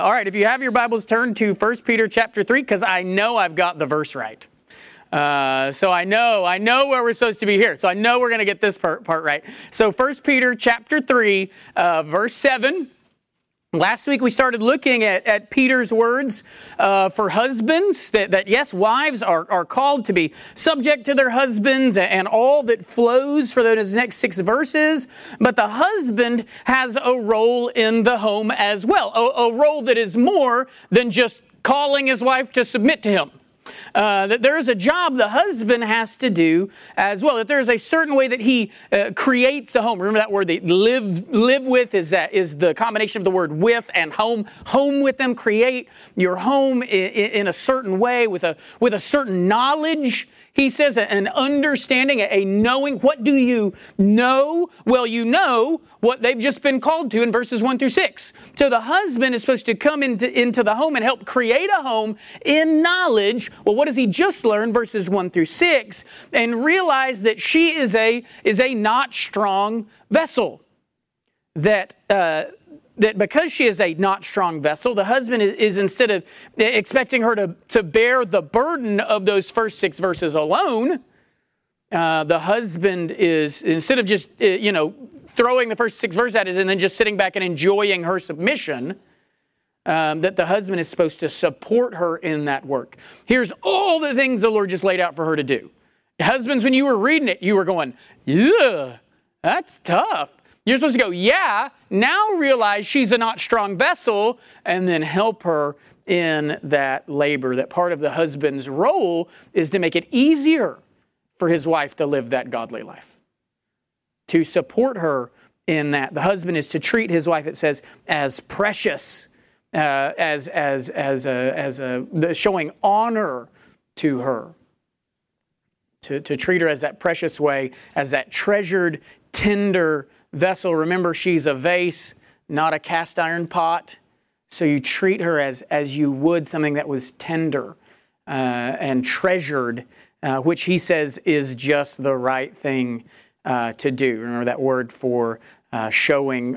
All right, if you have your Bibles, turn to 1 Peter chapter 3, because I know I've got the verse right. So I know where we're supposed to be here. So I know we're going to get this part right. So 1 Peter chapter 3, verse 7. Last week we started looking at Peter's words for husbands, that yes, wives are called to be subject to their husbands and all that flows for those next 6 verses. But the husband has a role in the home as well, a role that is more than just calling his wife to submit to him. That there is a job the husband has to do as well. That there is a certain way that he creates a home. Remember that word that live with is the combination of the word with and home. Home with them. Create your home in a certain way with a certain knowledge. He says an understanding, a knowing. What do you know? Well, you know what they've just been called to in verses 1 through 6. So the husband is supposed to come into the home and help create a home in knowledge. Well, what does he just learn? Verses 1 through 6. And realize that she is a not strong vessel. That because she is a not strong vessel, the husband is instead of expecting her to bear the burden of those first 6 verses alone, the husband is, instead of just, throwing the first 6 verses at us and then just sitting back and enjoying her submission, that the husband is supposed to support her in that work. Here's all the things the Lord just laid out for her to do. Husbands, when you were reading it, you were going, yeah, that's tough. You're supposed to go, yeah, now realize she's a not strong vessel, and then help her in that labor. That part of the husband's role is to make it easier for his wife to live that godly life. To support her in that. The husband is to treat his wife, it says, as precious, showing honor to her. To treat her as that precious way, as that treasured, tender vessel. Remember, she's a vase, not a cast iron pot. So you treat her as you would something that was tender and treasured, which he says is just the right thing to do. Remember that word for showing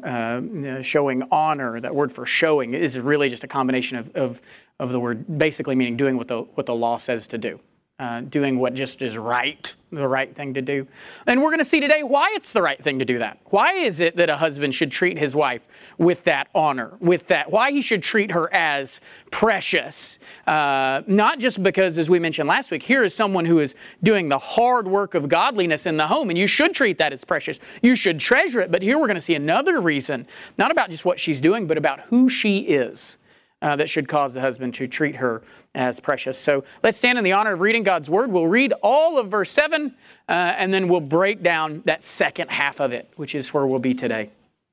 honor. That word for showing is really just a combination of the word, basically meaning doing what the law says to do. Doing what just is right, the right thing to do. And we're going to see today why it's the right thing to do that. Why is it that a husband should treat his wife with that honor, why he should treat her as precious. Not just because, as we mentioned last week, here is someone who is doing the hard work of godliness in the home, and you should treat that as precious. You should treasure it. But here we're going to see another reason, not about just what she's doing, but about who she is. That should cause the husband to treat her as precious. So let's stand in the honor of reading God's Word. We'll read all of verse 7, and then we'll break down that second half of it, which is where we'll be today.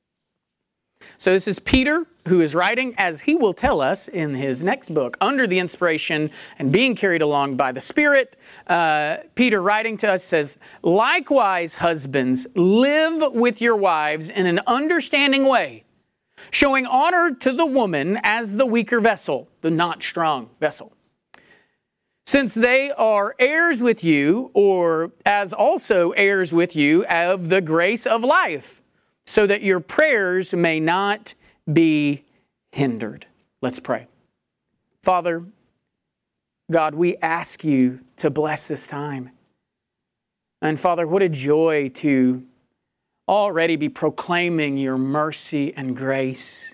So this is Peter, who is writing, as he will tell us in his next book, under the inspiration and being carried along by the Spirit. Peter, writing to us, says, "Likewise, husbands, live with your wives in an understanding way, showing honor to the woman as the weaker vessel, the not strong vessel. Since they are heirs with you, or as also heirs with you of the grace of life, so that your prayers may not be hindered." Let's pray. Father, God, we ask you to bless this time. And Father, what a joy to already be proclaiming your mercy and grace.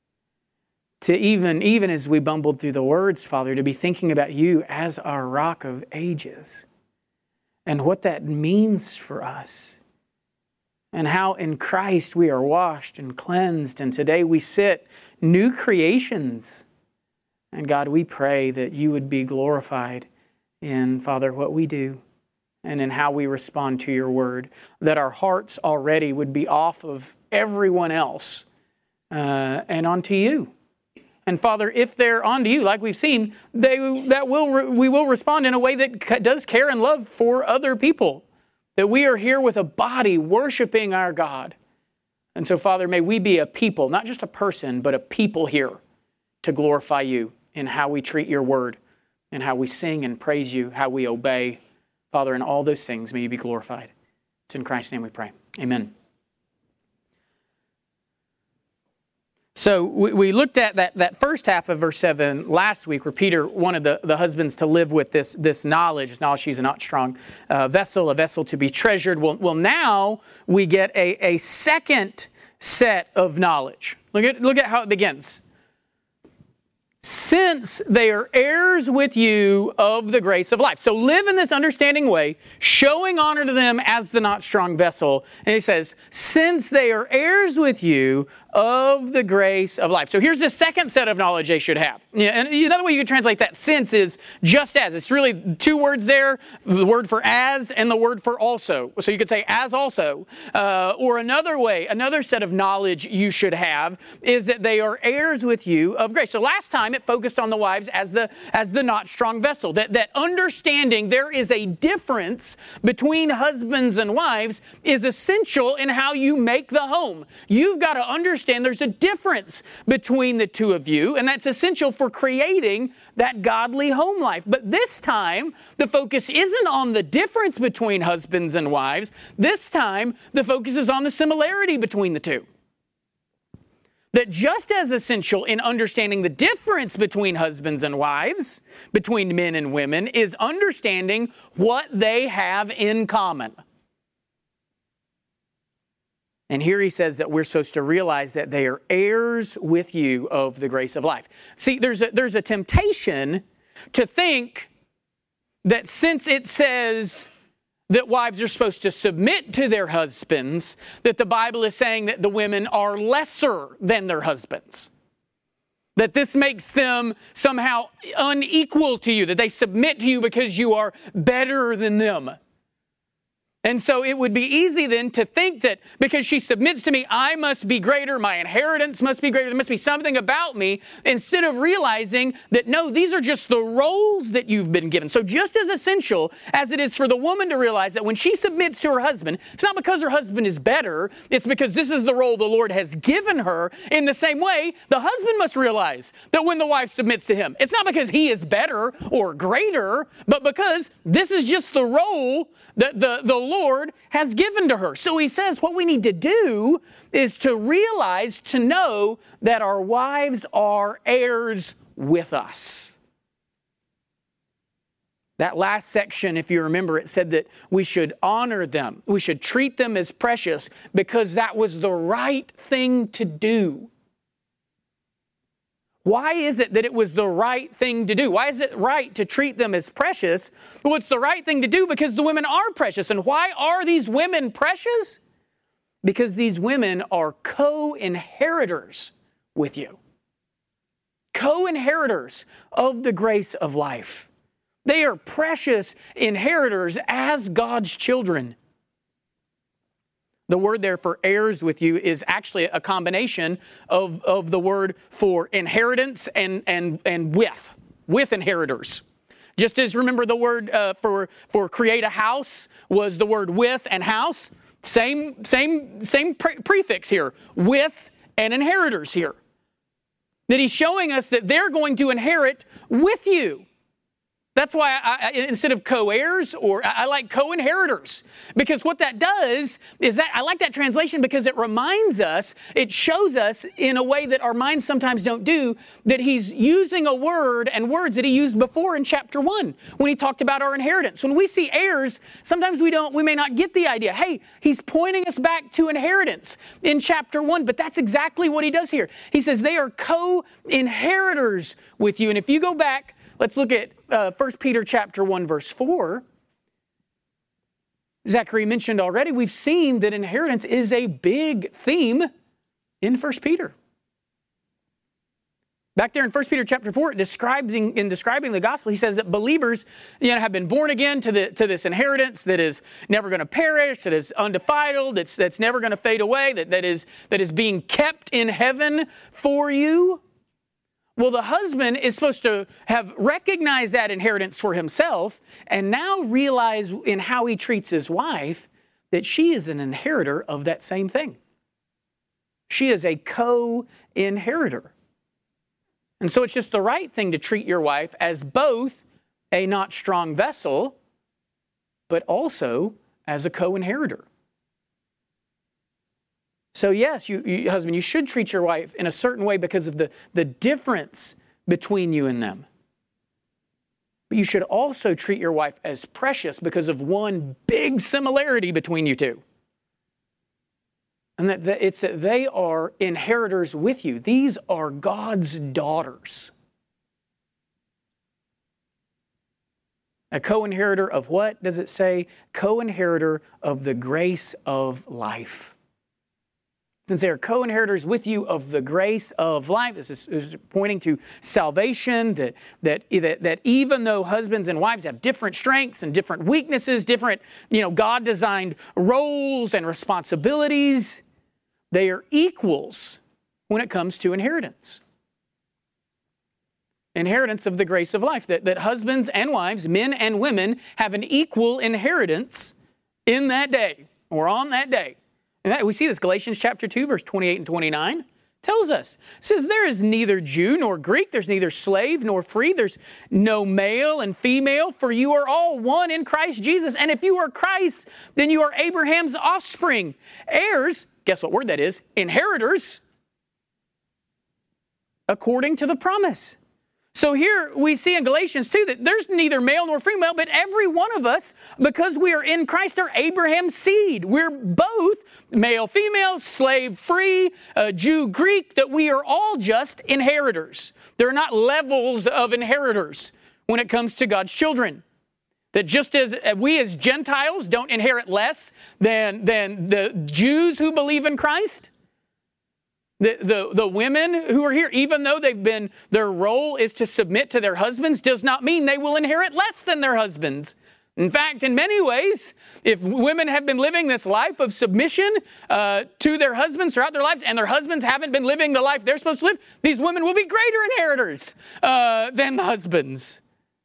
To even as we bumbled through the words, Father, to be thinking about you as our rock of ages and what that means for us and how in Christ we are washed and cleansed, and today we sit new creations. And God, we pray that you would be glorified in, Father, what we do and in how we respond to your word, that our hearts already would be off of everyone else and onto you. And Father, if they're onto you, like we've seen, we will respond in a way that does care and love for other people, that we are here with a body worshiping our God. And so, Father, may we be a people, not just a person, but a people here to glorify you in how we treat your word and how we sing and praise you, how we obey. Father, in all those things, may you be glorified. It's in Christ's name we pray. Amen. So we looked at that first half of verse 7 last week, where Peter wanted the husbands to live with this knowledge. She's a not strong vessel, a vessel to be treasured. Well, now we get a second set of knowledge. Look at how it begins. Since they are heirs with you of the grace of life. So live in this understanding way, showing honor to them as the not strong vessel. And he says, since they are heirs with you of the grace of life. So here's the second set of knowledge they should have. And another way you can translate that since is just as. It's really two words there, the word for as and the word for also. So you could say as also. Or another way, another set of knowledge you should have is that they are heirs with you of grace. So last time it focused on the wives as the not strong vessel. That understanding there is a difference between husbands and wives is essential in how you make the home. You've got to understand there's a difference between the two of you, and that's essential for creating that godly home life. But this time, the focus isn't on the difference between husbands and wives. This time, the focus is on the similarity between the two. That just as essential in understanding the difference between husbands and wives, between men and women, is understanding what they have in common. And here he says that we're supposed to realize that they are heirs with you of the grace of life. See, there's a temptation to think that since it says that wives are supposed to submit to their husbands, that the Bible is saying that the women are lesser than their husbands. That this makes them somehow unequal to you, that they submit to you because you are better than them. And so it would be easy then to think that because she submits to me, I must be greater, my inheritance must be greater, there must be something about me, instead of realizing that no, these are just the roles that you've been given. So just as essential as it is for the woman to realize that when she submits to her husband, it's not because her husband is better, it's because this is the role the Lord has given her. In the same way, the husband must realize that when the wife submits to him, it's not because he is better or greater, but because this is just the role that the Lord has given to her. So he says what we need to do is to realize, to know that our wives are heirs with us. That last section, if you remember, it said that we should honor them. We should treat them as precious because that was the right thing to do. Why is it that it was the right thing to do? Why is it right to treat them as precious? Well, it's the right thing to do because the women are precious. And why are these women precious? Because these women are co-inheritors with you. Co-inheritors of the grace of life. They are precious inheritors as God's children. The word there for heirs with you is actually a combination of the word for inheritance and with inheritors. Just as remember the word for create a house was the word with and house. Same prefix here, with and inheritors here. That he's showing us that they're going to inherit with you. That's why I instead of co-heirs, or I like co-inheritors. Because what that does is that I like that translation because it reminds us, it shows us in a way that our minds sometimes don't do, that he's using a word and words that he used before in chapter 1 when he talked about our inheritance. When we see heirs, sometimes we may not get the idea. Hey, he's pointing us back to inheritance in chapter 1, but that's exactly what he does here. He says they are co-inheritors with you. And if you go back, let's look at 1 Peter chapter 1, verse 4. Zachary mentioned already, we've seen that inheritance is a big theme in 1 Peter. Back there in 1 Peter chapter 4, describing the gospel, he says that believers have been born again to this inheritance that is never going to perish, that is undefiled, that's never going to fade away, that is being kept in heaven for you. Well, the husband is supposed to have recognized that inheritance for himself and now realize in how he treats his wife that she is an inheritor of that same thing. She is a co-inheritor. And so it's just the right thing to treat your wife as both a not strong vessel, but also as a co-inheritor. So yes, you husband, you should treat your wife in a certain way because of the difference between you and them. But you should also treat your wife as precious because of one big similarity between you two. And it's that they are inheritors with you. These are God's daughters. A co-inheritor of what does it say? Co-inheritor of the grace of life. Since they are co-inheritors with you of the grace of life, this is pointing to salvation, that even though husbands and wives have different strengths and different weaknesses, different, God-designed roles and responsibilities, they are equals when it comes to inheritance. Inheritance of the grace of life, that husbands and wives, men and women, have an equal inheritance in that day, or on that day. And we see this, Galatians chapter 2, verse 28 and 29 tells us. It says, there is neither Jew nor Greek, there's neither slave nor free, there's no male and female, for you are all one in Christ Jesus. And if you are Christ, then you are Abraham's offspring. Heirs, guess what word that is? Inheritors, according to the promise. So here we see in Galatians 2 that there's neither male nor female, but every one of us, because we are in Christ, are Abraham's seed. We're both male, female, slave, free, Jew, Greek, that we are all just inheritors. There are not levels of inheritors when it comes to God's children. That just as we as Gentiles don't inherit less than the Jews who believe in Christ, the women who are here, even though their role is to submit to their husbands, does not mean they will inherit less than their husbands. In fact, in many ways, if women have been living this life of submission to their husbands throughout their lives, and their husbands haven't been living the life they're supposed to live, these women will be greater inheritors than the husbands.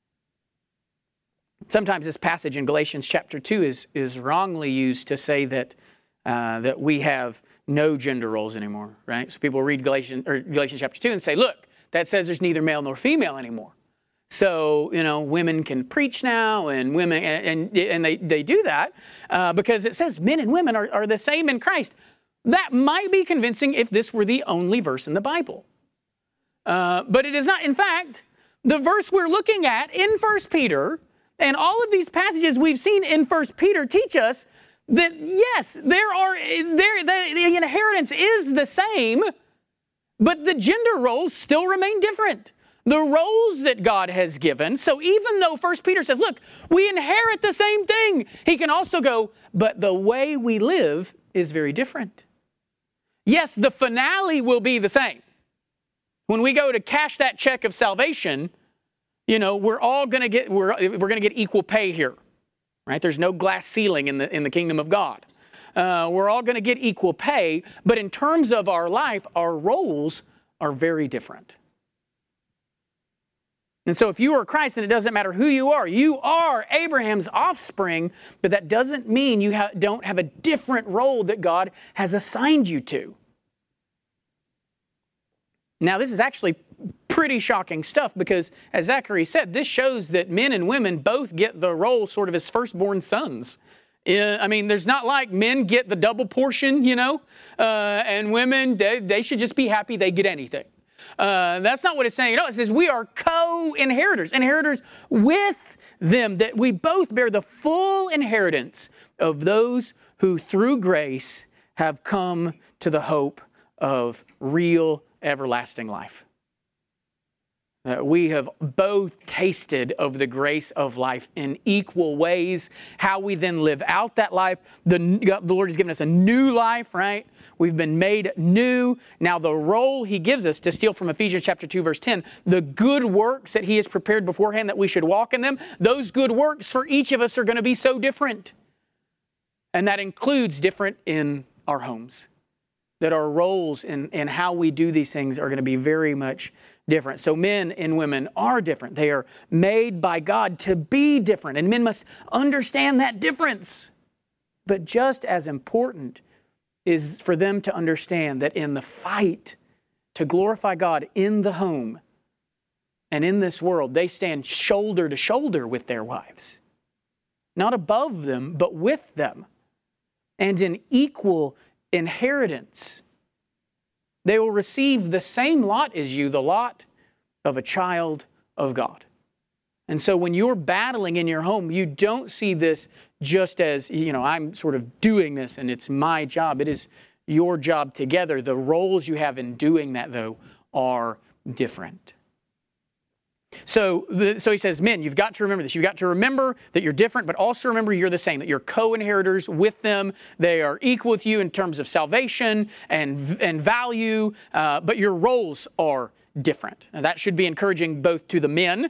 Sometimes this passage in Galatians chapter 2 is wrongly used to say that we have no gender roles anymore, right? So people read Galatians chapter 2 and say, look, that says there's neither male nor female anymore. So, women can preach now, and women, and they do that because it says men and women are the same in Christ. That might be convincing if this were the only verse in the Bible. But it is not. In fact, the verse we're looking at in 1 Peter, and all of these passages we've seen in 1 Peter teach us that, yes, the inheritance is the same, but the gender roles still remain different. The roles that God has given. So even though 1 Peter says, look, we inherit the same thing, he can also go, but the way we live is very different. Yes, the finale will be the same. When we go to cash that check of salvation, we're all going to get we're going to get equal pay here. Right? There's no glass ceiling in the kingdom of God. We're all going to get equal pay, but in terms of our life, our roles are very different. And so if you are Christ, and it doesn't matter who you are Abraham's offspring, but that doesn't mean you don't have a different role that God has assigned you to. Now, this is actually pretty shocking stuff because, as Zachary said, this shows that men and women both get the role sort of as firstborn sons. There's not like men get the double portion, and women, they should just be happy they get anything. That's not what it's saying. No, it says we are co-inheritors, inheritors with them, that we both bear the full inheritance of those who through grace have come to the hope of real everlasting life. We have both tasted of the grace of life in equal ways. How we then live out that life. The Lord has given us a new life, right? We've been made new. Now the role He gives us, to steal from Ephesians chapter 2, verse 10, the good works that He has prepared beforehand that we should walk in them, those good works for each of us are going to be so different. And that includes different in our homes. That our roles in how we do these things are going to be very much different. So men and women are different. They are made by God to be different. And men must understand that difference. But just as important is for them to understand that in the fight to glorify God in the home and in this world, they stand shoulder to shoulder with their wives. Not above them, but with them. And in equal inheritance. They will receive the same lot as you, the lot of a child of God. And so when you're battling in your home, you don't see this just as, I'm sort of doing this and it's my job. It is your job together. The roles you have in doing that, though, are different. So he says, men, you've got to remember this. You've got to remember that you're different, but also remember you're the same, that you're co-inheritors with them. They are equal with you in terms of salvation and value, but your roles are different. And that should be encouraging both to the men,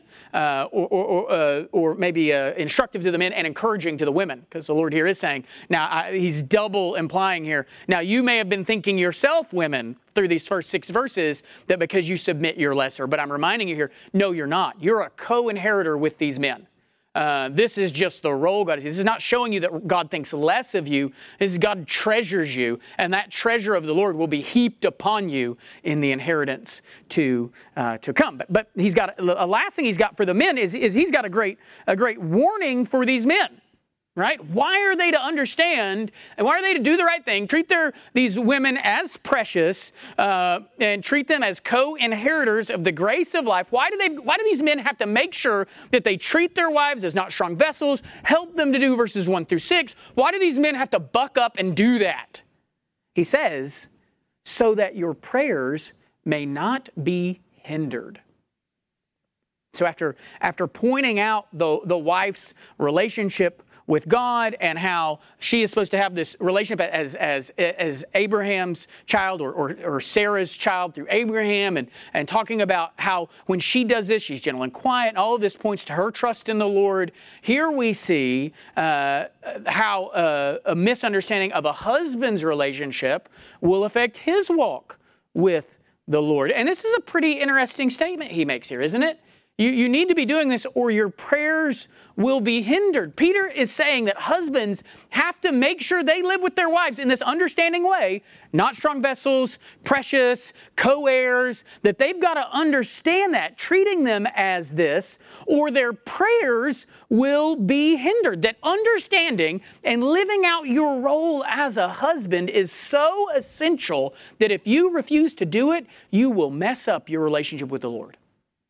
or maybe instructive to the men and encouraging to the women, because the Lord here is saying, now he's double implying here. Now you may have been thinking yourself, women, through these first 6 verses, that because you submit you're lesser. But I'm reminding you here, no, you're not. You're a co-inheritor with these men. This is just the role God is. This is not showing you that God thinks less of you. This is God treasures you, and that treasure of the Lord will be heaped upon you in the inheritance to come. But he's got a last thing he's got for the men is he's got a great warning for these men. Right? Why are they to understand, and why are they to do the right thing, treat these women as precious, and treat them as co-inheritors of the grace of life? Why do these men have to make sure that they treat their wives as not strong vessels, help them to do verses 1 through 6? Why do these men have to buck up and do that? He says, so that your prayers may not be hindered. So after pointing out the wife's relationship with God and how she is supposed to have this relationship as Abraham's child or Sarah's child through Abraham, and talking about how when she does this, she's gentle and quiet, and all of this points to her trust in the Lord. Here we see how a misunderstanding of a husband's relationship will affect his walk with the Lord. And this is a pretty interesting statement he makes here, isn't it? You need to be doing this or your prayers will be hindered. Peter is saying that husbands have to make sure they live with their wives in this understanding way, not strong vessels, precious, co-heirs, that they've got to understand that, treating them as this, or their prayers will be hindered. That understanding and living out your role as a husband is so essential that if you refuse to do it, you will mess up your relationship with the Lord.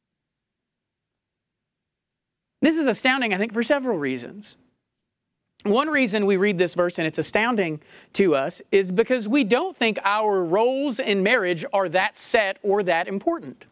This is astounding, I think, for several reasons. One reason we read this verse and it's astounding to us is because we don't think our roles in marriage are that set or that important.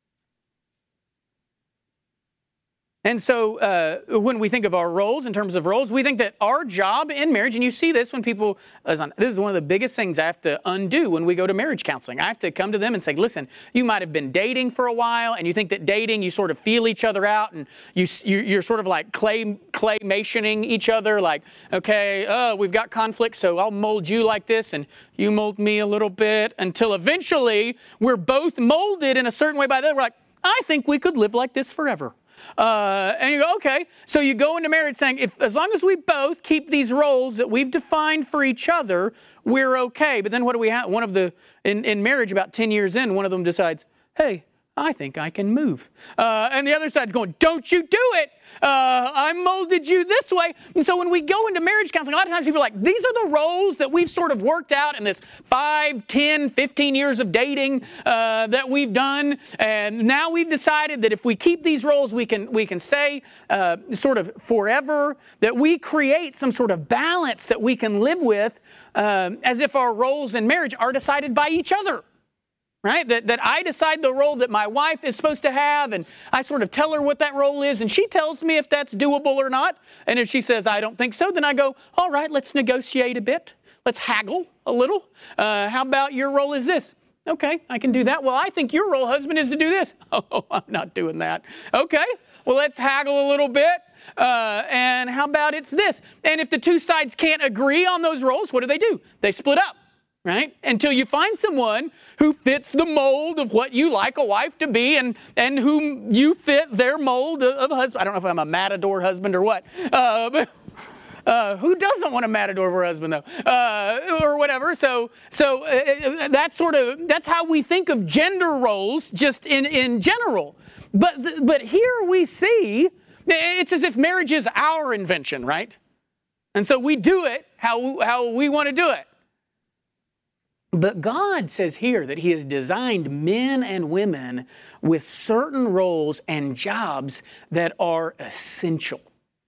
And so when we think of our roles, in terms of roles, we think that our job in marriage, and you see this when people, this is one of the biggest things I have to undo when we go to marriage counseling. I have to come to them and say, listen, you might have been dating for a while, and you think that dating, you sort of feel each other out, and you're sort of like claymationing each other, like, okay, we've got conflict, so I'll mold you like this, and you mold me a little bit, until eventually we're both molded in a certain way by the other. We're like, I think we could live like this forever. And you go, okay. So you go into marriage saying, as long as we both keep these roles that we've defined for each other, we're okay. But then what do we have? In marriage, about 10 years in, one of them decides, hey, I think I can move. And the other side's going, don't you do it. I molded you this way. And so when we go into marriage counseling, a lot of times people are like, these are the roles that we've sort of worked out in this 5, 10, 15 years of dating that we've done. And now we've decided that if we keep these roles, we can stay sort of forever, that we create some sort of balance that we can live with as if our roles in marriage are decided by each other. Right? That I decide the role that my wife is supposed to have, and I sort of tell her what that role is, and she tells me if that's doable or not. And if she says, I don't think so, then I go, all right, let's negotiate a bit. Let's haggle a little. How about your role is this? Okay, I can do that. Well, I think your role, husband, is to do this. Oh, I'm not doing that. Okay, well, let's haggle a little bit. And how about it's this? And if the two sides can't agree on those roles, what do? They split up. Right? Until you find someone who fits the mold of what you like a wife to be and whom you fit their mold of husband. I don't know if I'm a matador husband or what. But who doesn't want a matador for a husband though? Or whatever. So that's how we think of gender roles just in general. But here we see it's as if marriage is our invention, right? And so we do it how we want to do it. But God says here that He has designed men and women with certain roles and jobs that are essential.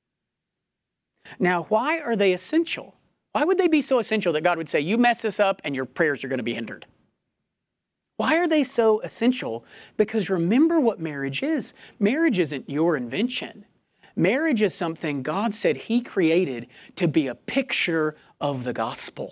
Now, why are they essential? Why would they be so essential that God would say, you mess this up and your prayers are going to be hindered? Why are they so essential? Because remember what marriage is. Marriage isn't your invention. Marriage is something God said He created to be a picture of the gospel.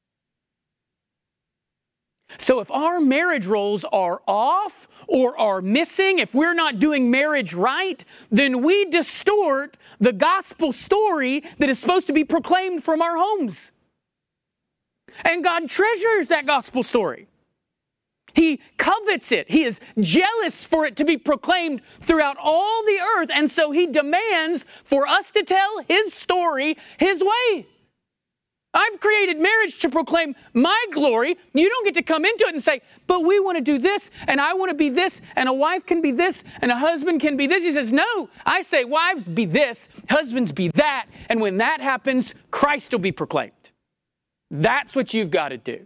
So if our marriage roles are off or are missing, if we're not doing marriage right, then we distort the gospel story that is supposed to be proclaimed from our homes. And God treasures that gospel story. He covets it. He is jealous for it to be proclaimed throughout all the earth. And so He demands for us to tell His story His way. I've created marriage to proclaim my glory. You don't get to come into it and say, but we want to do this, and I want to be this, and a wife can be this, and a husband can be this. He says, no. I say, wives be this, husbands be that, and when that happens, Christ will be proclaimed. That's what you've got to do.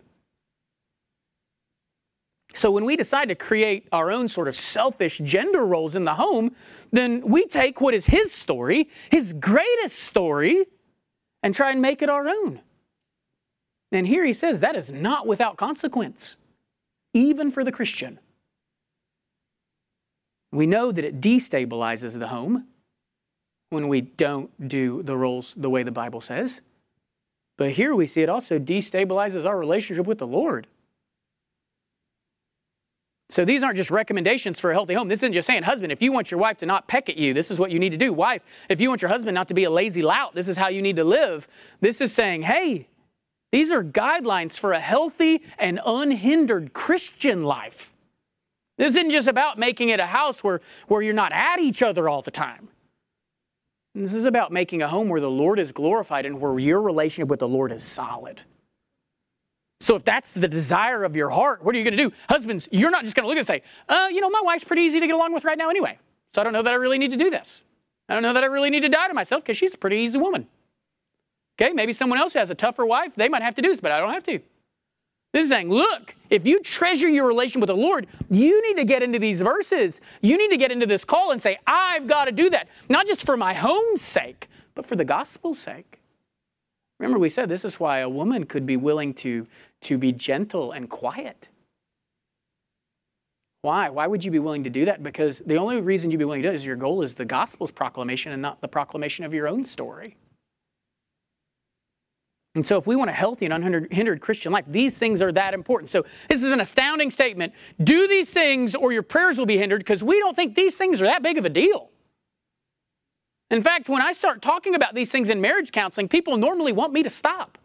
So when we decide to create our own sort of selfish gender roles in the home, then we take what is His story, His greatest story, and try and make it our own. And here He says that is not without consequence, even for the Christian. We know that it destabilizes the home when we don't do the roles the way the Bible says. But here we see it also destabilizes our relationship with the Lord. So these aren't just recommendations for a healthy home. This isn't just saying, husband, if you want your wife to not peck at you, this is what you need to do. Wife, if you want your husband not to be a lazy lout, this is how you need to live. This is saying, hey, these are guidelines for a healthy and unhindered Christian life. This isn't just about making it a house where you're not at each other all the time. This is about making a home where the Lord is glorified and where your relationship with the Lord is solid. So if that's the desire of your heart, what are you going to do? Husbands, you're not just going to look and say, my wife's pretty easy to get along with right now anyway. So I don't know that I really need to do this. I don't know that I really need to die to myself because she's a pretty easy woman. Okay, maybe someone else who has a tougher wife, they might have to do this, but I don't have to. This is saying, look, if you treasure your relation with the Lord, you need to get into these verses. You need to get into this call and say, I've got to do that. Not just for my home's sake, but for the gospel's sake. Remember, we said this is why a woman could be willing to be gentle and quiet. Why? Why would you be willing to do that? Because the only reason you'd be willing to do it is your goal is the gospel's proclamation and not the proclamation of your own story. And so if we want a healthy and unhindered Christian life, these things are that important. So this is an astounding statement. Do these things or your prayers will be hindered, because we don't think these things are that big of a deal. In fact, when I start talking about these things in marriage counseling, people normally want me to stop.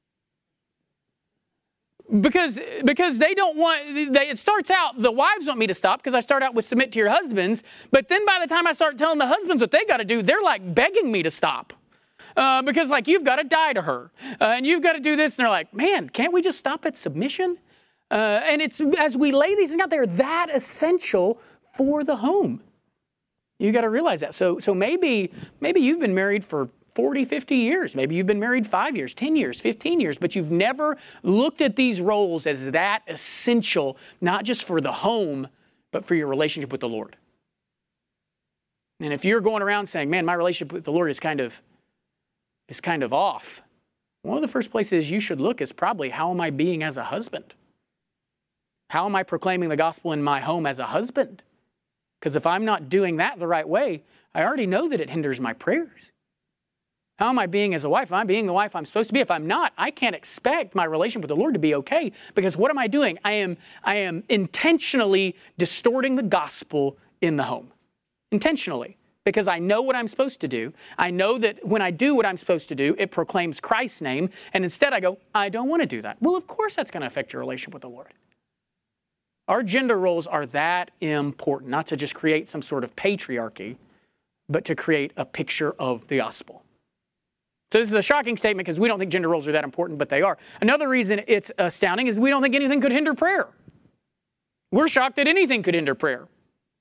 Because they don't want, it starts out, the wives want me to stop because I start out with submit to your husbands. But then by the time I start telling the husbands what they got to do, they're like begging me to stop. Because like, you've got to die to her. And you've got to do this. And they're like, man, can't we just stop at submission? And it's, as we lay these things out, they're that essential for the home. You got to realize that. So maybe you've been married for 40, 50 years. Maybe you've been married 5 years, 10 years, 15 years, but you've never looked at these roles as that essential, not just for the home, but for your relationship with the Lord. And if you're going around saying, man, my relationship with the Lord is kind of off, one of the first places you should look is probably, how am I being as a husband? How am I proclaiming the gospel in my home as a husband? Because if I'm not doing that the right way, I already know that it hinders my prayers. How am I being as a wife? Am I being the wife I'm supposed to be? If I'm not, I can't expect my relationship with the Lord to be okay. Because what am I doing? I am intentionally distorting the gospel in the home. Intentionally. Because I know what I'm supposed to do. I know that when I do what I'm supposed to do, it proclaims Christ's name. And instead I go, I don't want to do that. Well, of course that's going to affect your relationship with the Lord. Our gender roles are that important. Not to just create some sort of patriarchy, but to create a picture of the gospel. So this is a shocking statement because we don't think gender roles are that important, but they are. Another reason it's astounding is we don't think anything could hinder prayer. We're shocked that anything could hinder prayer.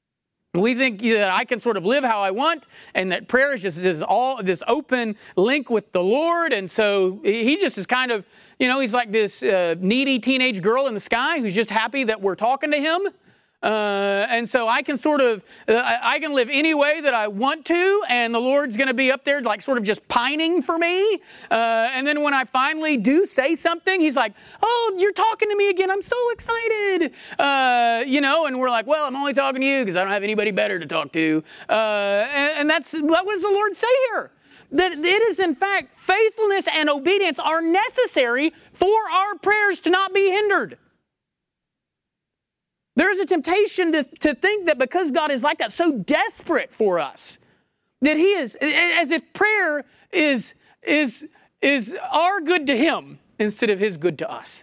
We think that I can sort of live how I want, and that prayer is just this open link with the Lord. And so he just is kind of, he's like this needy teenage girl in the sky who's just happy that we're talking to him. And so I can I can live any way that I want to, and the Lord's going to be up there like sort of just pining for me. And then when I finally do say something, he's like, oh, you're talking to me again. I'm so excited. And we're like, well, I'm only talking to you because I don't have anybody better to talk to. And what does the Lord say here? That it is in fact faithfulness and obedience are necessary for our prayers to not be hindered. There's a temptation to think that because God is like that, so desperate for us, that He is, as if prayer is our good to Him instead of His good to us.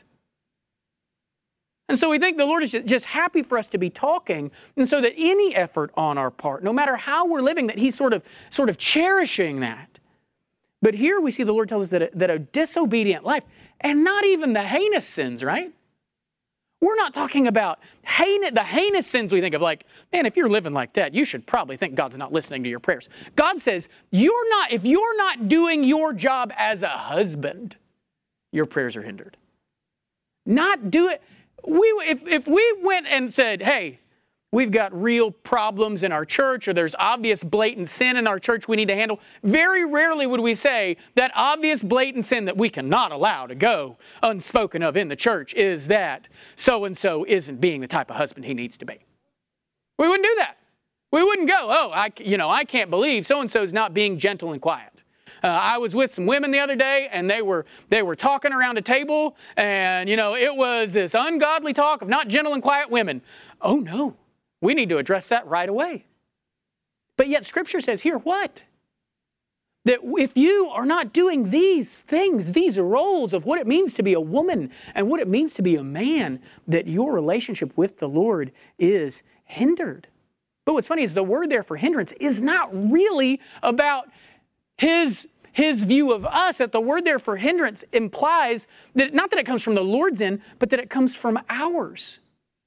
And so we think the Lord is just happy for us to be talking, and so that any effort on our part, no matter how we're living, that He's sort of cherishing that. But here we see the Lord tells us that a disobedient life, and not even the heinous sins, right? We're not talking about the heinous sins we think of, like, man, if you're living like that, you should probably think God's not listening to your prayers. God says, if you're not doing your job as a husband, your prayers are hindered. Not do it. If we went and said, hey, we've got real problems in our church, or there's obvious blatant sin in our church we need to handle, very rarely would we say that obvious blatant sin that we cannot allow to go unspoken of in the church is that so-and-so isn't being the type of husband he needs to be. We wouldn't do that. We wouldn't go, I can't believe so-and-so's not being gentle and quiet. I was with some women the other day, and they were talking around a table, and, it was this ungodly talk of not gentle and quiet women. Oh, no. We need to address that right away. But yet Scripture says here what? That if you are not doing these things, these roles of what it means to be a woman and what it means to be a man, that your relationship with the Lord is hindered. But what's funny is the word there for hindrance is not really about his view of us. That the word there for hindrance implies that not that it comes from the Lord's end, but that it comes from ours.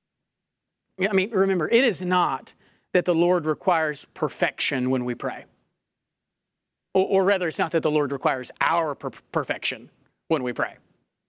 I mean, remember, it is not that the Lord requires perfection when we pray. Or rather, it's not that the Lord requires our perfection when we pray.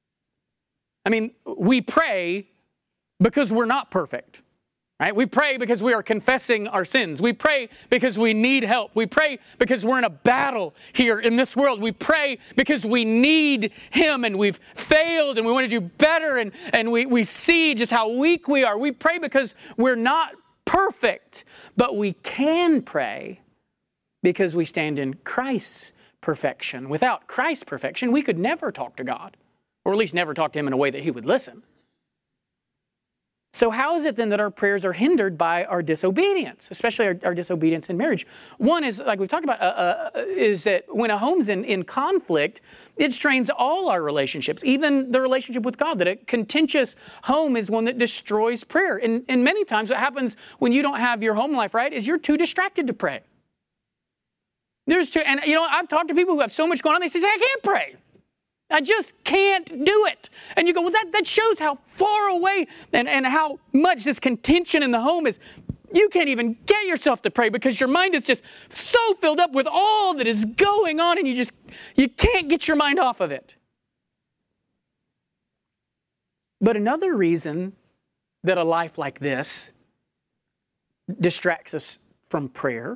I mean, we pray because we're not perfect. Right? We pray because we are confessing our sins. We pray because we need help. We pray because we're in a battle here in this world. We pray because we need Him and we've failed and we want to do better and we see just how weak we are. We pray because we're not perfect, but we can pray because we stand in Christ's perfection. Without Christ's perfection, we could never talk to God, or at least never talk to Him in a way that He would listen. So how is it then that our prayers are hindered by our disobedience, especially our disobedience in marriage? One is, like we've talked about, is that when a home's in conflict, it strains all our relationships, even the relationship with God. That a contentious home is one that destroys prayer. And many times what happens when you don't have your home life right is you're too distracted to pray. I've talked to people who have so much going on, they say, I can't pray. I just can't do it. And you go, well, that shows how far away and how much this contention in the home is. You can't even get yourself to pray because your mind is just so filled up with all that is going on, and you can't get your mind off of it. But another reason that a life like this distracts us from prayer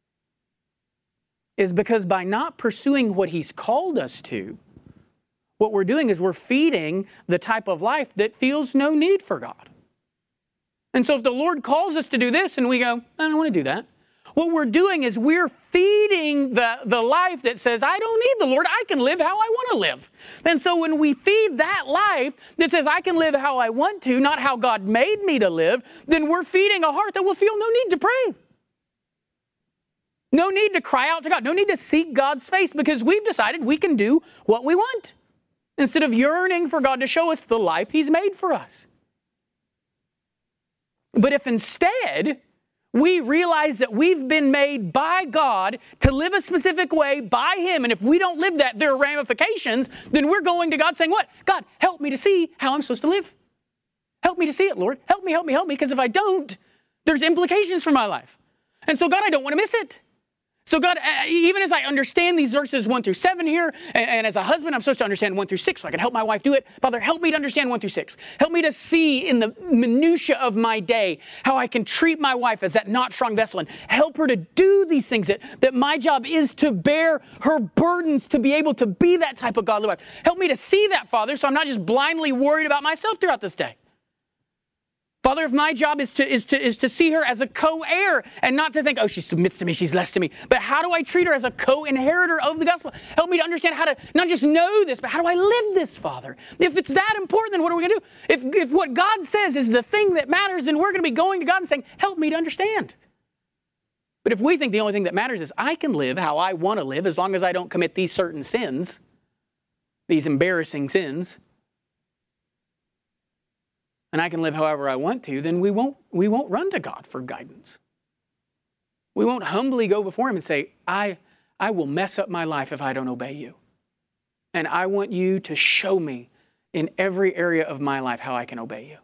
is because by not pursuing what He's called us to, what we're doing is we're feeding the type of life that feels no need for God. And so if the Lord calls us to do this and we go, I don't want to do that, what we're doing is we're feeding the life that says, I don't need the Lord, I can live how I want to live. And so when we feed that life that says, I can live how I want to, not how God made me to live, then we're feeding a heart that will feel no need to pray. No need to cry out to God. No need to seek God's face because we've decided we can do what we want, instead of yearning for God to show us the life He's made for us. But if instead we realize that we've been made by God to live a specific way by Him, and if we don't live that, there are ramifications, then we're going to God saying, what? God, help me to see how I'm supposed to live. Help me to see it, Lord. Help me, because if I don't, there's implications for my life. And so God, I don't want to miss it. So God, even as I understand these verses 1 through 7 here, and as a husband, I'm supposed to understand 1 through 6 so I can help my wife do it. Father, help me to understand 1 through 6. Help me to see in the minutia of my day how I can treat my wife as that not strong vessel and help her to do these things, that my job is to bear her burdens, to be able to be that type of godly wife. Help me to see that, Father, so I'm not just blindly worried about myself throughout this day. Father, if my job is to see her as a co-heir and not to think, oh, she submits to me, she's less to me. But how do I treat her as a co-inheritor of the gospel? Help me to understand how to not just know this, but how do I live this, Father? If it's that important, then what are we going to do? If what God says is the thing that matters, then we're going to be going to God and saying, help me to understand. But if we think the only thing that matters is I can live how I want to live as long as I don't commit these certain sins, these embarrassing sins, and I can live however I want to, then we won't run to God for guidance. We won't humbly go before Him and say, I will mess up my life if I don't obey you. And I want you to show me in every area of my life how I can obey you.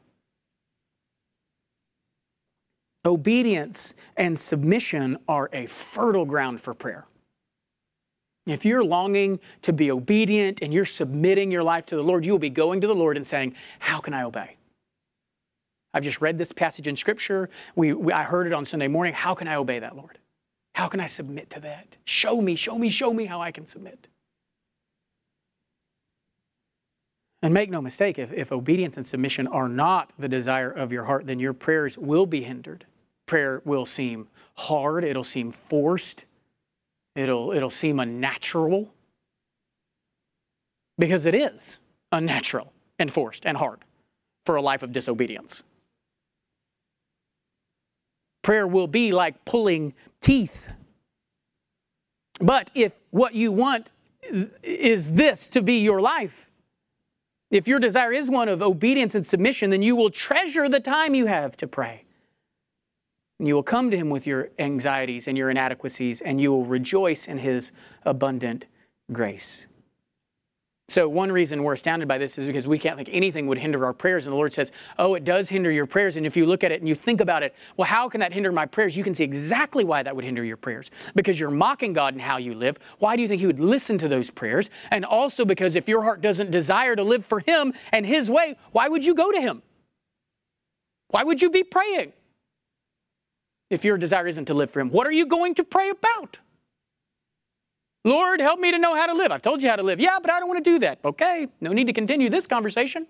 Obedience and submission are a fertile ground for prayer. If you're longing to be obedient and you're submitting your life to the Lord, you will be going to the Lord and saying, how can I obey? I've just read this passage in Scripture. I heard it on Sunday morning. How can I obey that, Lord? How can I submit to that? Show me how I can submit. And make no mistake, if obedience and submission are not the desire of your heart, then your prayers will be hindered. Prayer will seem hard. It'll seem forced. It'll seem unnatural. Because it is unnatural and forced and hard for a life of disobedience. Prayer will be like pulling teeth. But if what you want is this to be your life, if your desire is one of obedience and submission, then you will treasure the time you have to pray. And you will come to Him with your anxieties and your inadequacies, and you will rejoice in His abundant grace. So one reason we're astounded by this is because we can't think anything would hinder our prayers. And the Lord says, oh, it does hinder your prayers. And if you look at it and you think about it, well, how can that hinder my prayers? You can see exactly why that would hinder your prayers. Because you're mocking God in how you live. Why do you think He would listen to those prayers? And also because if your heart doesn't desire to live for Him and His way, why would you go to Him? Why would you be praying if your desire isn't to live for Him? What are you going to pray about? Lord, help me to know how to live. I've told you how to live. Yeah, but I don't want to do that. Okay, no need to continue this conversation.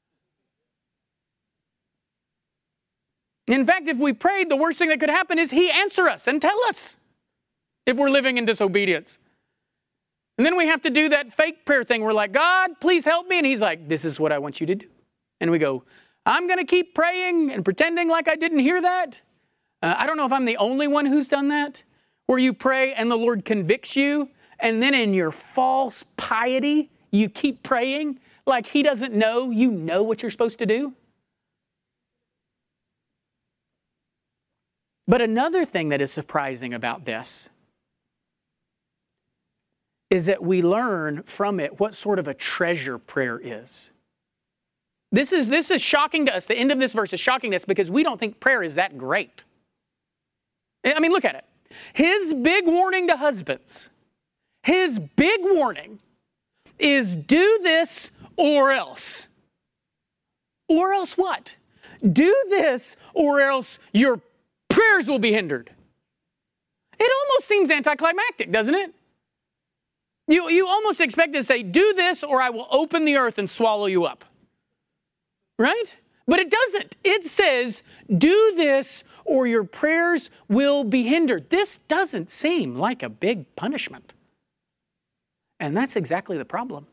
In fact, if we prayed, the worst thing that could happen is He answer us and tell us if we're living in disobedience. And then we have to do that fake prayer thing. We're like, God, please help me. And He's like, this is what I want you to do. And we go, I'm going to keep praying and pretending like I didn't hear that. I don't know if I'm the only one who's done that, where you pray and the Lord convicts you. And then in your false piety, you keep praying like He doesn't know you know what you're supposed to do. But another thing that is surprising about this is that we learn from it what sort of a treasure prayer is. This is shocking to us. The end of this verse is shocking to us because we don't think prayer is that great. I mean, look at it. His big warning to husbands, His big warning is do this or else. Or else what? Do this or else your prayers will be hindered. It almost seems anticlimactic, doesn't it? You almost expect to say, do this or I will open the earth and swallow you up. Right? But it doesn't. It says, do this or your prayers will be hindered. This doesn't seem like a big punishment. And that's exactly the problem.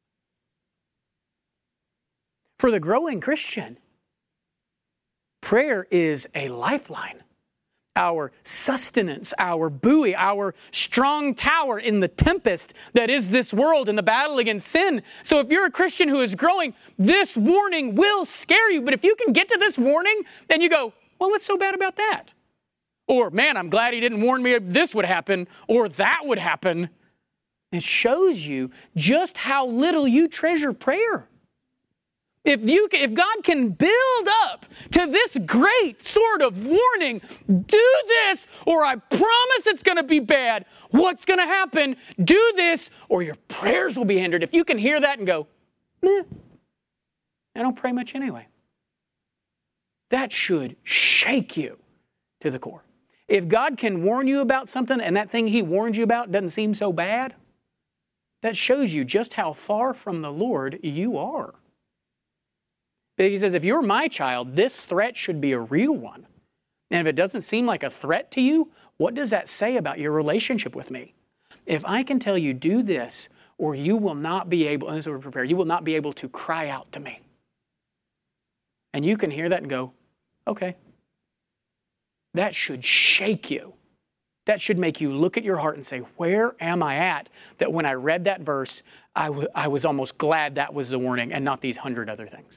For the growing Christian, prayer is a lifeline, our sustenance, our buoy, our strong tower in the tempest that is this world and the battle against sin. So if you're a Christian who is growing, this warning will scare you. But if you can get to this warning, then you go, well, what's so bad about that? Or, man, I'm glad He didn't warn me this would happen or that would happen. It shows you just how little you treasure prayer. If God can build up to this great sort of warning, do this or I promise it's going to be bad. What's going to happen? Do this or your prayers will be hindered. If you can hear that and go, I don't pray much anyway. That should shake you to the core. If God can warn you about something and that thing He warned you about doesn't seem so bad, that shows you just how far from the Lord you are. But He says, if you're my child, this threat should be a real one. And if it doesn't seem like a threat to you, what does that say about your relationship with me? If I can tell you, do this, or you will not be able, and this is what we're prepared, you will not be able to cry out to me. And you can hear that and go, okay. That should shake you. That should make you look at your heart and say, where am I at? That when I read that verse, I was almost glad that was the warning and not these 100 other things.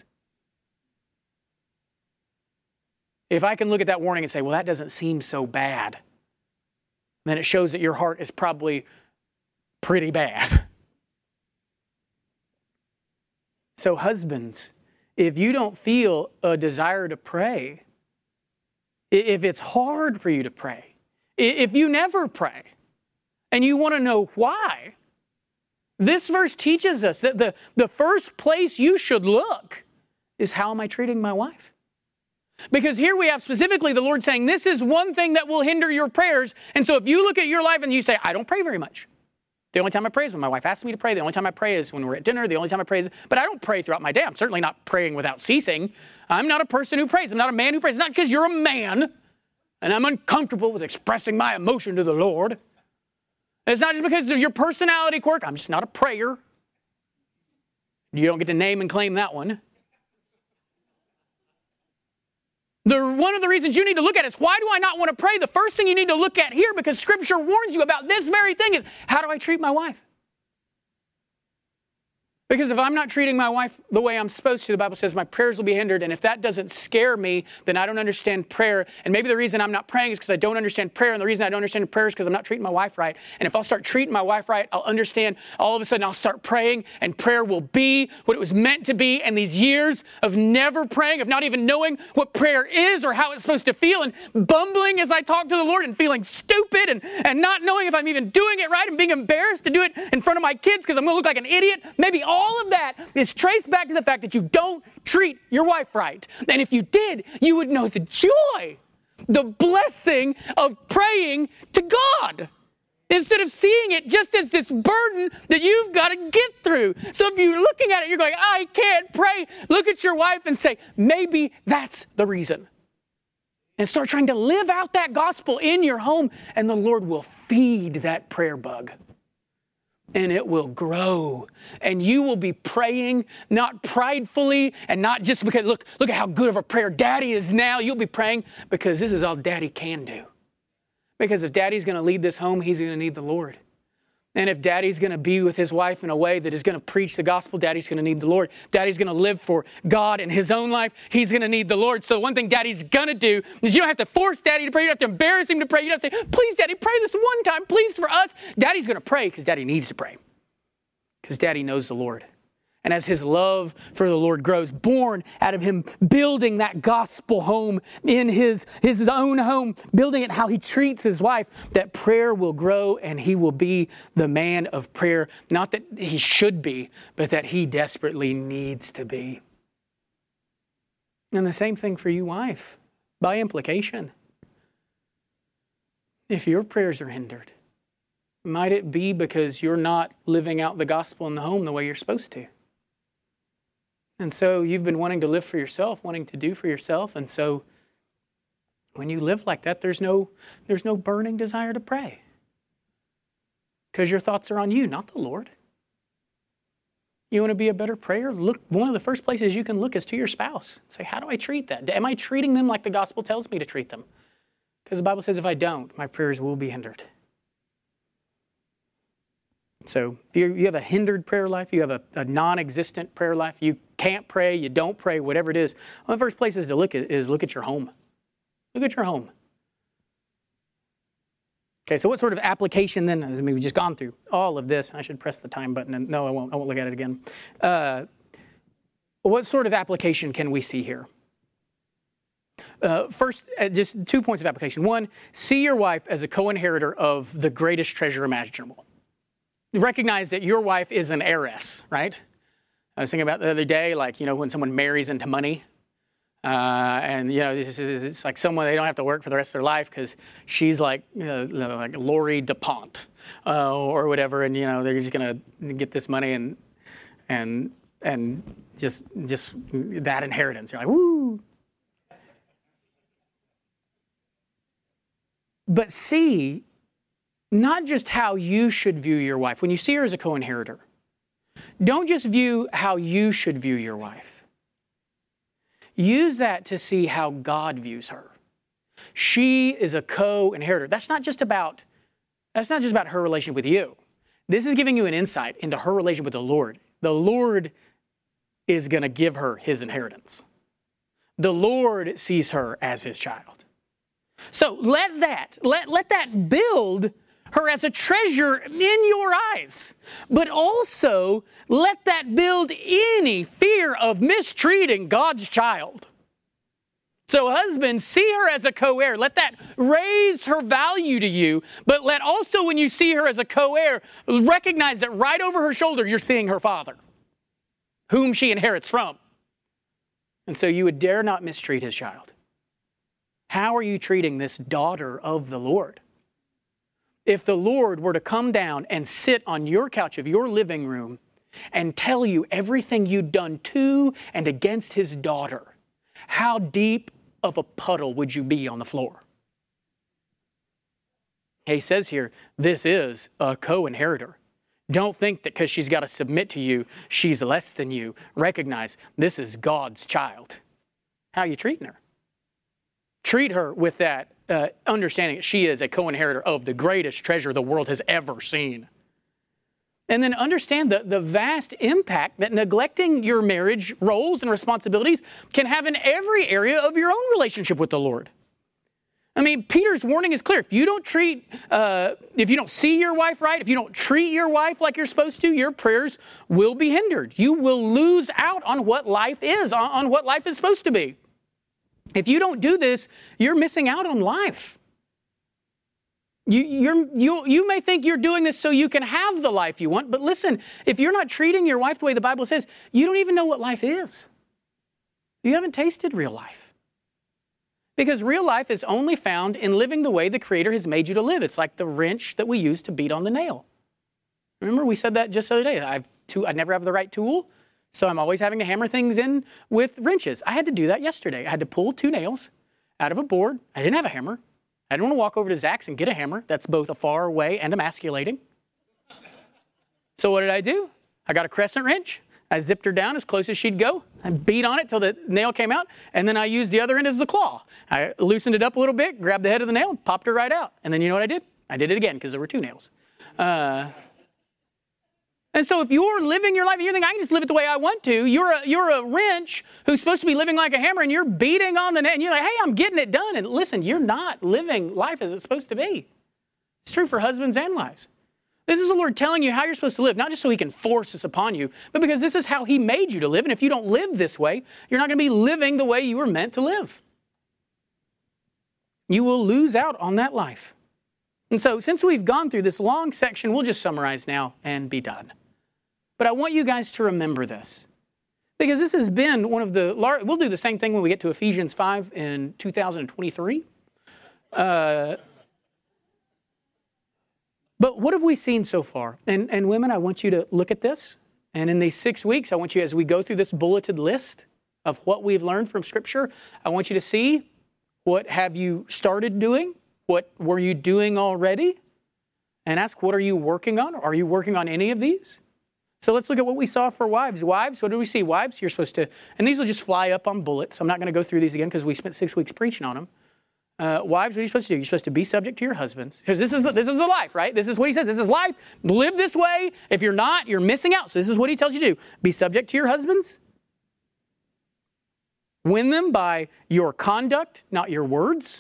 If I can look at that warning and say, well, that doesn't seem so bad, then it shows that your heart is probably pretty bad. So husbands, if you don't feel a desire to pray, if it's hard for you to pray, if you never pray, and you want to know why, this verse teaches us that the first place you should look is, how am I treating my wife? Because here we have specifically the Lord saying, this is one thing that will hinder your prayers. And so if you look at your life and you say, I don't pray very much. The only time I pray is when my wife asks me to pray. The only time I pray is when we're at dinner. The only time I pray is, but I don't pray throughout my day. I'm certainly not praying without ceasing. I'm not a person who prays. I'm not a man who prays. It's not because you're a man and I'm uncomfortable with expressing my emotion to the Lord. It's not just because of your personality quirk. I'm just not a prayer. You don't get to name and claim that one. One of the reasons you need to look at is, why do I not want to pray? The first thing you need to look at here, because Scripture warns you about this very thing, is, how do I treat my wife? Because if I'm not treating my wife the way I'm supposed to, the Bible says my prayers will be hindered. And if that doesn't scare me, then I don't understand prayer. And maybe the reason I'm not praying is because I don't understand prayer. And the reason I don't understand prayer is because I'm not treating my wife right. And if I'll start treating my wife right, I'll understand. All of a sudden, I'll start praying. And prayer will be what it was meant to be. And these years of never praying, of not even knowing what prayer is or how it's supposed to feel, and bumbling as I talk to the Lord and feeling stupid and not knowing if I'm even doing it right and being embarrassed to do it in front of my kids because I'm going to look like an idiot. Maybe all of that is traced back to the fact that you don't treat your wife right. And if you did, you would know the joy, the blessing of praying to God, instead of seeing it just as this burden that you've got to get through. So if you're looking at it, you're going, I can't pray. Look at your wife and say, maybe that's the reason. And start trying to live out that gospel in your home, and the Lord will feed that prayer bug. And it will grow. And you will be praying, not pridefully, and not just because, look at how good of a prayer Daddy is now. You'll be praying because this is all Daddy can do. Because if Daddy's going to lead this home, he's going to need the Lord. And if Daddy's going to be with his wife in a way that is going to preach the gospel, Daddy's going to need the Lord. Daddy's going to live for God in his own life. He's going to need the Lord. So one thing Daddy's going to do is, you don't have to force Daddy to pray. You don't have to embarrass him to pray. You don't have to say, please, Daddy, pray this one time, please, for us. Daddy's going to pray because Daddy needs to pray. Because Daddy knows the Lord. And as his love for the Lord grows, born out of him building that gospel home in his own home, building it how he treats his wife, that prayer will grow and he will be the man of prayer. Not that he should be, but that he desperately needs to be. And the same thing for you, wife, by implication. If your prayers are hindered, might it be because you're not living out the gospel in the home the way you're supposed to? And so you've been wanting to live for yourself, wanting to do for yourself. And so when you live like that, there's no burning desire to pray. Because your thoughts are on you, not the Lord. You want to be a better prayer? Look, one of the first places you can look is to your spouse. Say, how do I treat that? Am I treating them like the gospel tells me to treat them? Because the Bible says if I don't, my prayers will be hindered. So if you have a hindered prayer life, you have a non-existent prayer life, you can't pray, you don't pray, whatever it is, one of the first places to look at is look at your home. Look at your home. Okay, so what sort of application then? I mean, we've just gone through all of this. I should press the time button. And no, I won't look at it again. what sort of application can we see here? First, just 2 points of application. One, see your wife as a co-inheritor of the greatest treasure imaginable. Recognize that your wife is an heiress, right? I was thinking about the other day, like, when someone marries into money, and, it's like someone they don't have to work for the rest of their life because she's like Lori DuPont or whatever, and, they're just going to get this money and just that inheritance. You're like, woo! But see, not just how you should view your wife. When you see her as a co-inheritor, don't just view how you should view your wife. Use that to see how God views her. She is a co-inheritor. That's not just about her relationship with you. This is giving you an insight into her relationship with the Lord. The Lord is going to give her his inheritance. The Lord sees her as his child. So let that build her as a treasure in your eyes. But also let that build any fear of mistreating God's child. So husbands, see her as a co-heir. Let that raise her value to you. But let also, when you see her as a co-heir, recognize that right over her shoulder, you're seeing her father, whom she inherits from. And so you would dare not mistreat his child. How are you treating this daughter of the Lord? If the Lord were to come down and sit on your couch of your living room and tell you everything you'd done to and against his daughter, how deep of a puddle would you be on the floor? He says here, this is a co-inheritor. Don't think that because she's got to submit to you, she's less than you. Recognize this is God's child. How are you treating her? Treat her with that understanding that she is a co-inheritor of the greatest treasure the world has ever seen. And then understand the vast impact that neglecting your marriage roles and responsibilities can have in every area of your own relationship with the Lord. I mean, Peter's warning is clear. If you don't see your wife right, if you don't treat your wife like you're supposed to, your prayers will be hindered. You will lose out on what life is, on what life is supposed to be. If you don't do this, you're missing out on life. You may think you're doing this so you can have the life you want, but listen, if you're not treating your wife the way the Bible says, you don't even know what life is. You haven't tasted real life. Because real life is only found in living the way the Creator has made you to live. It's like the wrench that we use to beat on the nail. Remember, we said that just the other day. I never have the right tool. So I'm always having to hammer things in with wrenches. I had to do that yesterday. I had to pull 2 nails out of a board. I didn't have a hammer. I didn't want to walk over to Zach's and get a hammer. That's both a far away and emasculating. So what did I do? I got a crescent wrench. I zipped her down as close as she'd go. I beat on it till the nail came out. And then I used the other end as the claw. I loosened it up a little bit, grabbed the head of the nail, popped her right out. And then you know what I did? I did it again because there were 2 nails. And so if you're living your life and you think, I can just live it the way I want to, you're a wrench who's supposed to be living like a hammer and you're beating on the nail and you're like, hey, I'm getting it done. And listen, you're not living life as it's supposed to be. It's true for husbands and wives. This is the Lord telling you how you're supposed to live, not just so he can force this upon you, but because this is how he made you to live. And if you don't live this way, you're not going to be living the way you were meant to live. You will lose out on that life. And so since we've gone through this long section, we'll just summarize now and be done. But I want you guys to remember this, because this has been one of the large, we'll do the same thing when we get to Ephesians 5 in 2023. But what have we seen so far? And women, I want you to look at this. And in these 6 weeks, I want you, as we go through this bulleted list of what we've learned from Scripture, I want you to see what have you started doing? What were you doing already? And ask, what are you working on? Are you working on any of these? So let's look at what we saw for wives. Wives, what do we see? Wives, you're supposed to, and these will just fly up on bullets. I'm not going to go through these again because we spent 6 weeks preaching on them. Wives, what are you supposed to do? You're supposed to be subject to your husbands. Because this is a life, right? This is what he says. This is life. Live this way. If you're not, you're missing out. So this is what he tells you to do. Be subject to your husbands. Win them by your conduct, not your words.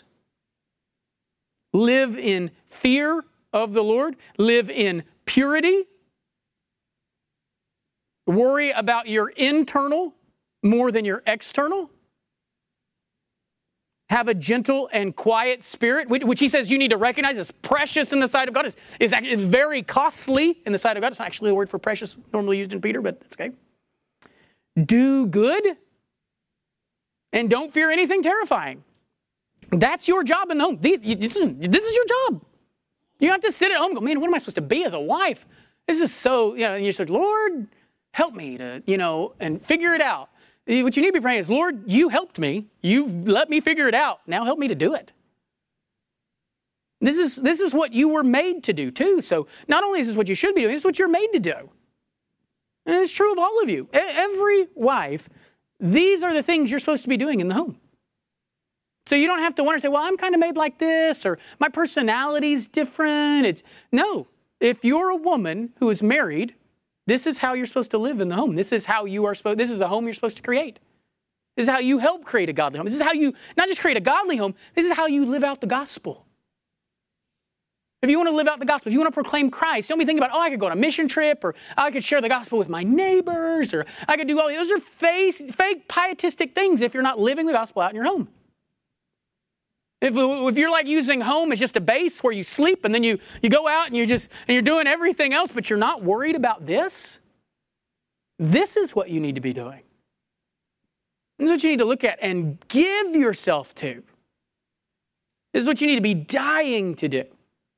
Live in fear of the Lord. Live in purity. Worry about your internal more than your external. Have a gentle and quiet spirit, which he says you need to recognize as precious in the sight of God. Is very costly in the sight of God. It's not actually a word for precious normally used in Peter, but that's okay. Do good and don't fear anything terrifying. That's your job in the home. This is your job. You don't have to sit at home and go, man, what am I supposed to be as a wife? This is so, and you say, Lord, help me to, and figure it out. What you need to be praying is, Lord, you helped me. You've let me figure it out. Now help me to do it. This is what you were made to do too. So not only is this what you should be doing, it's what you're made to do. And it's true of all of you. Every wife, these are the things you're supposed to be doing in the home. So you don't have to wonder, say, well, I'm kind of made like this, or my personality's different. No. If you're a woman who is married, this is how you're supposed to live in the home. This is how this is the home you're supposed to create. This is how you help create a godly home. This is how you not just create a godly home, this is how you live out the gospel. If you want to live out the gospel, if you want to proclaim Christ, don't be thinking about, I could go on a mission trip, or I could share the gospel with my neighbors, or I could do all those. Those are fake pietistic things if you're not living the gospel out in your home. If you're like using home as just a base where you sleep and then you go out and you're doing everything else, but you're not worried about this, this is what you need to be doing. This is what you need to look at and give yourself to. This is what you need to be dying to do.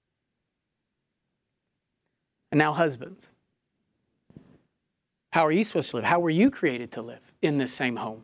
And now husbands, how are you supposed to live? How were you created to live in this same home?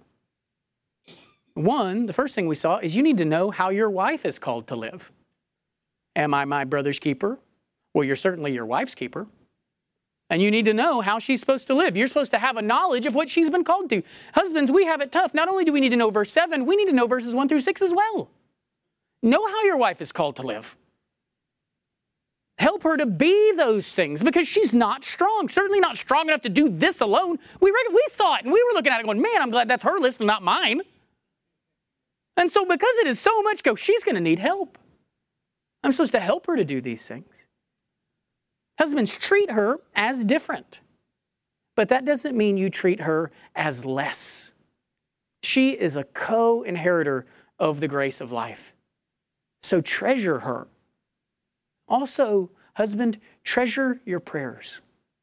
The first thing we saw is you need to know how your wife is called to live. Am I my brother's keeper? Well, you're certainly your wife's keeper. And you need to know how she's supposed to live. You're supposed to have a knowledge of what she's been called to. Husbands, we have it tough. Not only do we need to know verse 7, we need to know verses 1 through 6 as well. Know how your wife is called to live. Help her to be those things because she's not strong. Certainly not strong enough to do this alone. We saw it and we were looking at it going, man, I'm glad that's her list and not mine. And so because it is so much she's going to need help. I'm supposed to help her to do these things. Husbands, treat her as different. But that doesn't mean you treat her as less. She is a co-inheritor of the grace of life. So treasure her. Also, husband, treasure your prayers.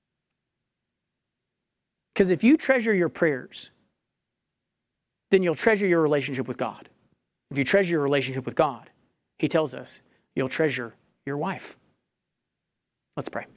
Because if you treasure your prayers, then you'll treasure your relationship with God. If you treasure your relationship with God, he tells us, you'll treasure your wife. Let's pray.